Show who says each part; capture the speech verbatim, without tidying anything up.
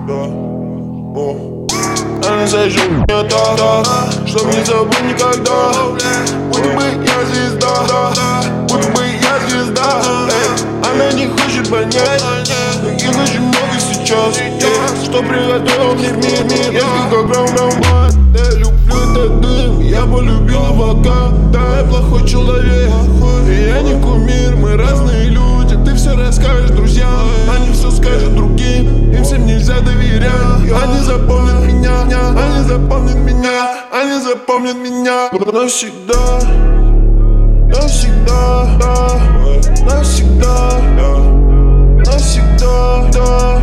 Speaker 1: да, о. Она зажжет мне то, чтоб не забыть никогда. Будто бы я звезда, будто бы я звезда. Она не хочет понять, таких очень много сейчас, что приготовил мне мир, мир. Я как гром-гром-бат, я люблю этот дым, я полюбил облака. Да, я плохой человек, я не кумир, мы разные люди. Ты все расскажешь друзьям, они все скажут другим. Им всем нельзя доверять, они запомнят меня, они запомнят меня, они запомнят меня навсегда, навсегда, навсегда, навсегда.